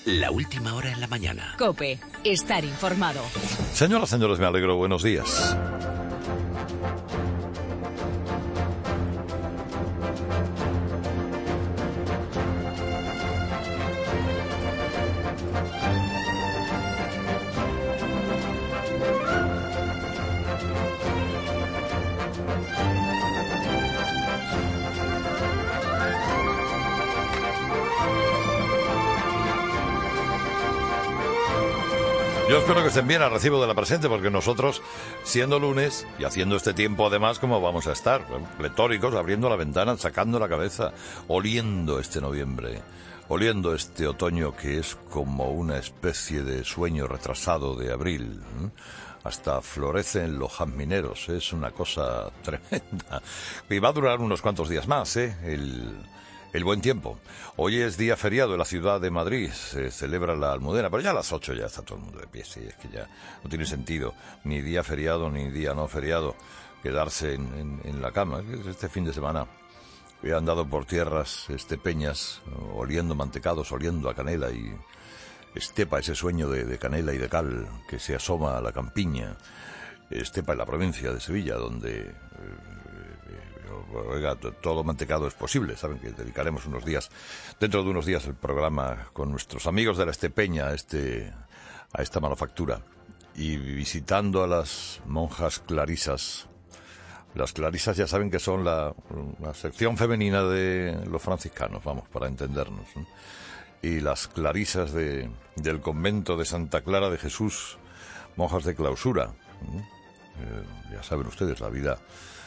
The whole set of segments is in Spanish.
La última hora en la mañana. COPE. Estar informado. Señoras, señores, me alegro. Buenos días. Yo espero que estén bien al recibo de la presente, porque nosotros, siendo lunes y haciendo este tiempo además, ¿cómo vamos a estar? Pletóricos, abriendo la ventana, sacando la cabeza, oliendo este noviembre, oliendo este otoño que es como una especie de sueño retrasado de abril. Hasta florecen los jazmineros, es una cosa tremenda. Y va a durar unos cuantos días más, el buen tiempo. Hoy es día feriado en la ciudad de Madrid, se celebra la Almudena, pero ya a las 8 ya está todo el mundo de pie, sí, es que ya no tiene sentido, ni día feriado ni día no feriado, quedarse en la cama. Este fin de semana he andado por tierras estepeñas, oliendo mantecados, oliendo a canela y estepa, ese sueño de canela y de cal que se asoma a la campiña. Estepa en la provincia de Sevilla, donde oiga, todo mantecado es posible. Saben que dedicaremos dentro de unos días, el programa con nuestros amigos de la Estepeña a esta manufactura, y visitando a las monjas clarisas. Las clarisas ya saben que son la sección femenina de los franciscanos, vamos, para entendernos, ¿no? Y las clarisas del convento de Santa Clara de Jesús, monjas de clausura, ya saben ustedes, la vida,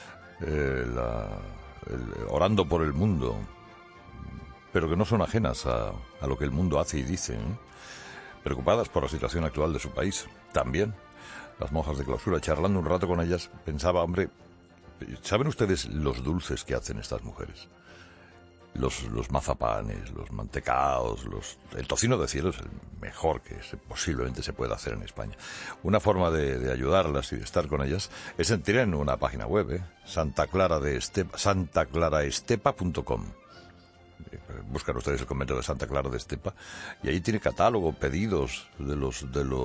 orando por el mundo, pero que no son ajenas a lo que el mundo hace y dice, preocupadas por la situación actual de su país. También las monjas de clausura, charlando un rato con ellas, pensaba, hombre, ¿saben ustedes los dulces que hacen estas mujeres? Los mazapanes, los mantecaos, el tocino de cielo es el mejor que posiblemente se pueda hacer en España. Una forma de ayudarlas y de estar con ellas es tienen una página web, santaclaraestepa.com. Buscan ustedes el convento de Santa Clara de Estepa y ahí tiene catálogo, pedidos de los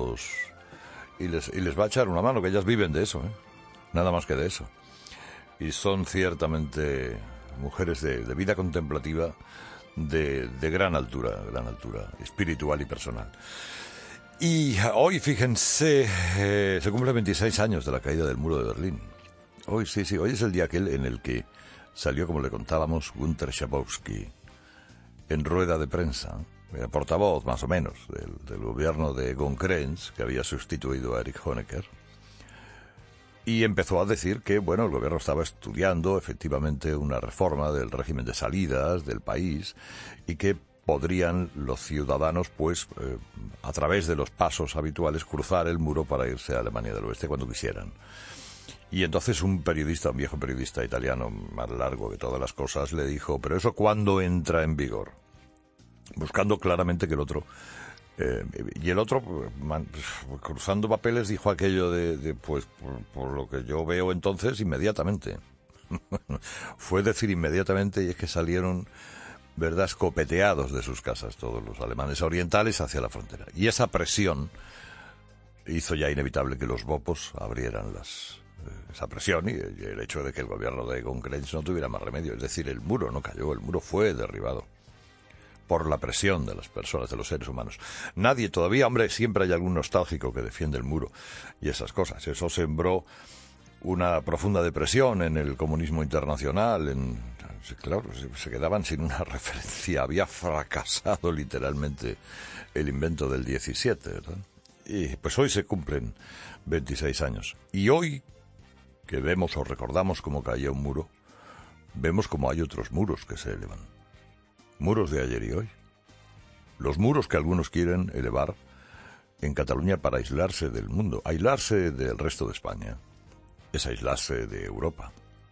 y les va a echar una mano, que ellas viven de eso, nada más que de eso. Y son ciertamente mujeres de vida contemplativa de gran altura espiritual y personal. Y hoy, fíjense, se cumple 26 años de la caída del muro de Berlín. Hoy es el día aquel en el que salió, como le contábamos, Günter Schabowski en rueda de prensa, portavoz más o menos del gobierno de Egon Krenz, que había sustituido a Erich Honecker. Y empezó a decir que, bueno, el gobierno estaba estudiando efectivamente una reforma del régimen de salidas del país y que podrían los ciudadanos, pues, a través de los pasos habituales, cruzar el muro para irse a Alemania del Oeste cuando quisieran. Y entonces un viejo periodista italiano, más largo que todas las cosas, le dijo, ¿pero eso cuándo entra en vigor? Buscando claramente que el otro... y el otro, cruzando papeles, dijo aquello pues, por lo que yo veo entonces, inmediatamente. Fue decir inmediatamente, y es que salieron, ¿verdad?, escopeteados de sus casas todos los alemanes orientales hacia la frontera. Y esa presión hizo ya inevitable que los bopos abrieran esa presión y el hecho de que el gobierno de Egon Krenz no tuviera más remedio. Es decir, el muro no cayó, el muro fue derribado por la presión de las personas, de los seres humanos. Nadie todavía, hombre, siempre hay algún nostálgico que defiende el muro y esas cosas. Eso sembró una profunda depresión en el comunismo internacional. Claro, se quedaban sin una referencia. Había fracasado literalmente el invento del 17, ¿verdad? Y pues hoy se cumplen 26 años. Y hoy, que vemos o recordamos cómo caía un muro, vemos cómo hay otros muros que se elevan. Muros de ayer y hoy. Los muros que algunos quieren elevar en Cataluña para aislarse del mundo. Aislarse del resto de España es aislarse de Europa.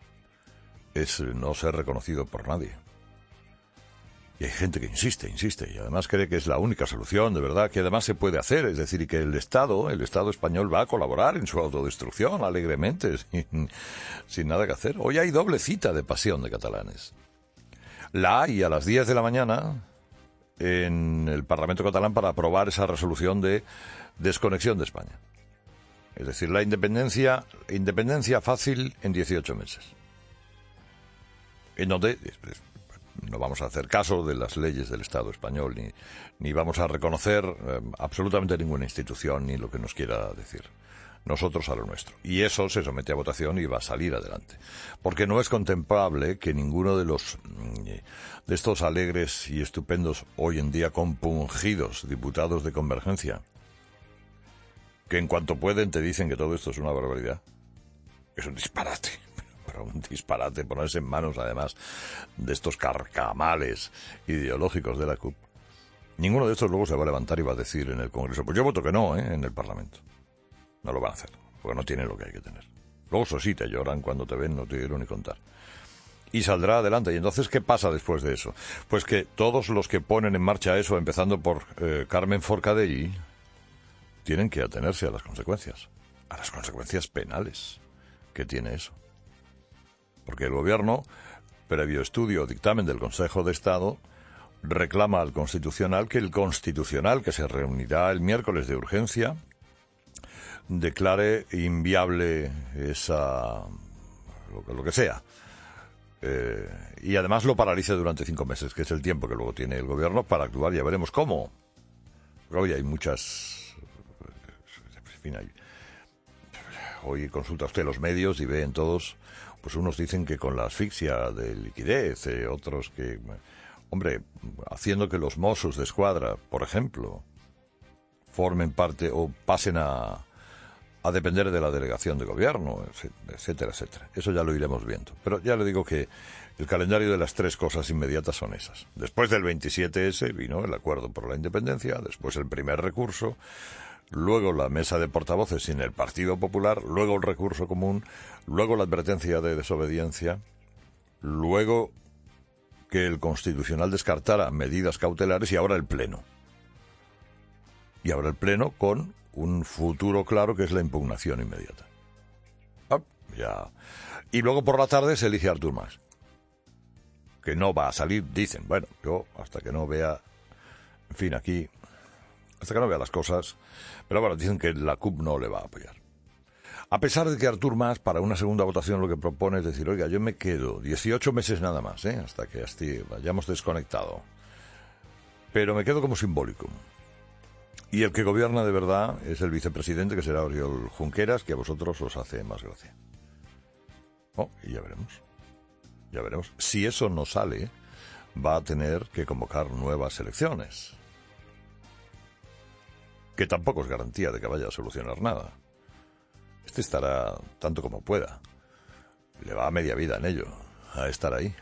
Es no ser reconocido por nadie. Y hay gente que insiste, y además cree que es la única solución, de verdad, que además se puede hacer, es decir, y que el Estado español va a colaborar en su autodestrucción alegremente, sin nada que hacer. Hoy hay doble cita de pasión de catalanes. La hay a las 10 de la mañana en el Parlamento catalán para aprobar esa resolución de desconexión de España. Es decir, la independencia fácil en 18 meses. En donde no vamos a hacer caso de las leyes del Estado español, ni vamos a reconocer absolutamente ninguna institución, ni lo que nos quiera decir. Nosotros a lo nuestro. Y eso se somete a votación y va a salir adelante. Porque no es contemplable que ninguno de estos alegres y estupendos, hoy en día compungidos diputados de Convergencia, que en cuanto pueden te dicen que todo esto es una barbaridad, que es un disparate, pero un disparate ponerse en manos además de estos carcamales ideológicos de la CUP. Ninguno de estos luego se va a levantar y va a decir en el Congreso, pues yo voto que no, en el Parlamento. No lo van a hacer, porque no tienen lo que hay que tener. Luego eso sí, te lloran cuando te ven, no te quiero ni contar. Y saldrá adelante. Y entonces, ¿qué pasa después de eso? Pues que todos los que ponen en marcha eso, empezando por Carmen Forcadell, tienen que atenerse a las consecuencias penales que tiene eso. Porque el gobierno, previo estudio o dictamen del Consejo de Estado, reclama al Constitucional que el Constitucional, que se reunirá el miércoles de urgencia, declare inviable lo que sea. Y además lo paralice durante 5 meses, que es el tiempo que luego tiene el gobierno para actuar. Ya veremos cómo. Porque hoy hay muchas... En fin, hoy consulta usted los medios y ve en todos, pues unos dicen que con la asfixia de liquidez, otros que... Hombre, haciendo que los Mossos de Escuadra, por ejemplo, formen parte o pasen a depender de la delegación de gobierno, etcétera, etcétera. Eso ya lo iremos viendo. Pero ya le digo que el calendario de las 3 cosas inmediatas son esas. Después del 27S vino el acuerdo por la independencia, después el primer recurso, luego la mesa de portavoces sin el Partido Popular, luego el recurso común, luego la advertencia de desobediencia, luego que el Constitucional descartara medidas cautelares y ahora el Pleno. Y ahora el Pleno con un futuro claro que es la impugnación inmediata. Ya. Y luego por la tarde se elige a Artur Mas, que no va a salir, dicen. Bueno, yo hasta que no vea, en fin, aquí, hasta que no vea las cosas, pero bueno, dicen que la CUP no le va a apoyar. A pesar de que Artur Mas, para una segunda votación, lo que propone es decir, oiga, yo me quedo 18 meses nada más, hasta que hayamos desconectado. Pero me quedo como simbólico. Y el que gobierna de verdad es el vicepresidente, que será Oriol Junqueras, que a vosotros os hace más gracia. Y ya veremos. Ya veremos. Si eso no sale, va a tener que convocar nuevas elecciones. Que tampoco es garantía de que vaya a solucionar nada. Este estará tanto como pueda. Le va a media vida en ello, a estar ahí.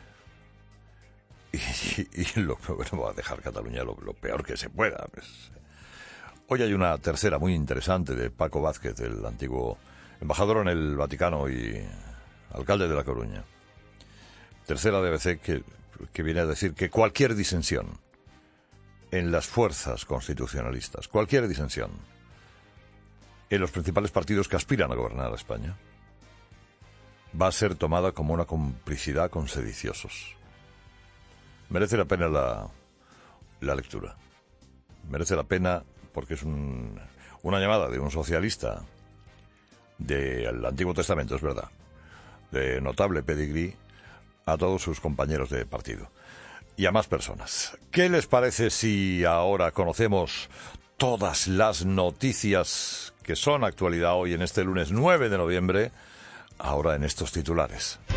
Y va a dejar Cataluña lo peor que se pueda. Hoy hay una tercera muy interesante de Paco Vázquez, el antiguo embajador en el Vaticano y alcalde de La Coruña. Tercera de ABC que viene a decir que cualquier disensión en las fuerzas constitucionalistas, cualquier disensión en los principales partidos que aspiran a gobernar a España, va a ser tomada como una complicidad con sediciosos. Merece la pena la lectura. Merece la pena porque es una llamada de un socialista del Antiguo Testamento, es verdad, de notable pedigrí, a todos sus compañeros de partido y a más personas. ¿Qué les parece si ahora conocemos todas las noticias que son actualidad hoy en este lunes 9 de noviembre, ahora en estos titulares?